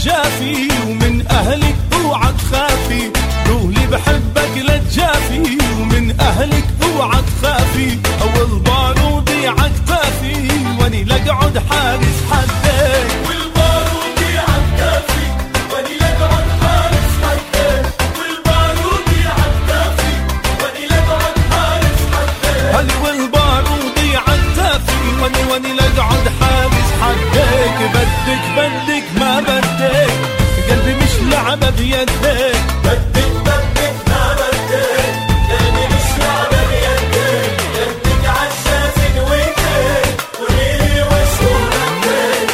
تجافي، ومن أهلك اوعى تخافي. قولي بحبك لا تجافي، ومن أهلك اوعى تخافي. أول بارودي عكتافي واني لقعد حارس حدك. والبارودي عكتافي واني لقعد حارس حدك. والبارودي عكتافي واني لقعد حارس حدك. هلي والبارودي عكتافي واني لقعد حارس حدك. بدك ما بدك، قلبي مش لعبة بيدك. بدك ما بدك، قلبي مش لعبة بيدك. قلبك عشاز نويتك وليلي وشهورتك.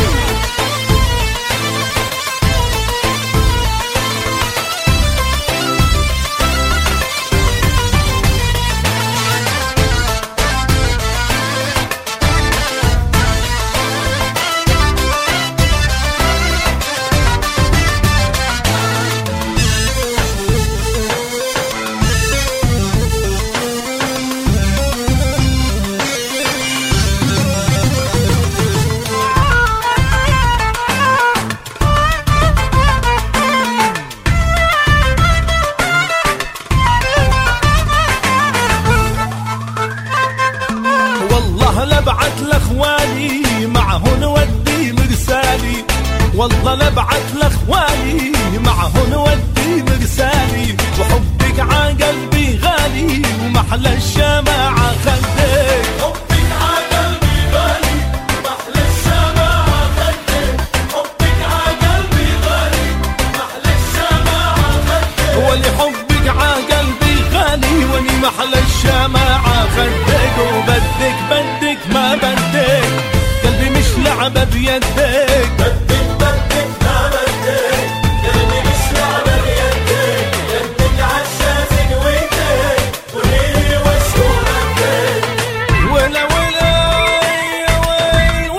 لبعت لاخوالي معهن ودي مرسالي. والله لبعت لاخوالي معهن ودي مرسالي. وحبك عقلبي غالي ومحلى الشماعة خدك. حبك عقلبي غالي ومحلى الشماعة خدك. حبك عقلبي غالي ومحلى الشماعة خدك. ولي حبك عقلبي غالي وني محلى الشماعة خدك. وبدك ما بدك، قلبي مش لعبة بيدك. بدك ما بدك، قلبي مش لعبة بيدك. قلبك عشاز نويتك وليلي وشهورتك. ولا يا ويلي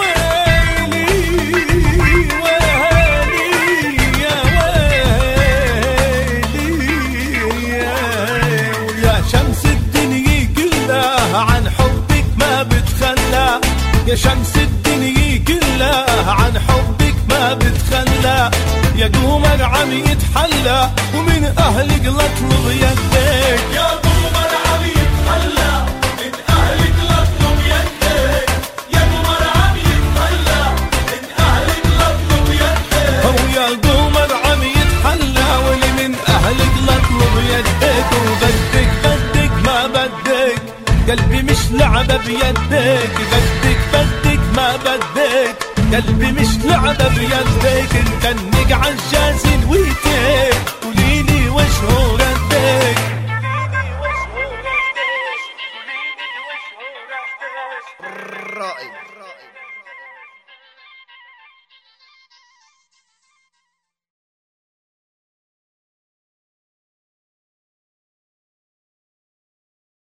يا ويلي يا شمس الدنيا كلها عن حبك ما بتخلى. يا شمس الدنيا كلها عن حبك ما بتخلى. يا قمر عم يتحلى ومن أهلك لطلب يدك. يا قمر عم يتحلى من أهلك لطلب يدك. يا قمر عم يتحلى من أهلك لطلب يدك. هو يا قمر عم يتحلى واللي من أهلك لطلب يدك. وبدك ما بدك، قلبي مش لعبة بيدك. بدك ما بدك، قلبي مش لعبة بيدك. انت النق عجاز نويتك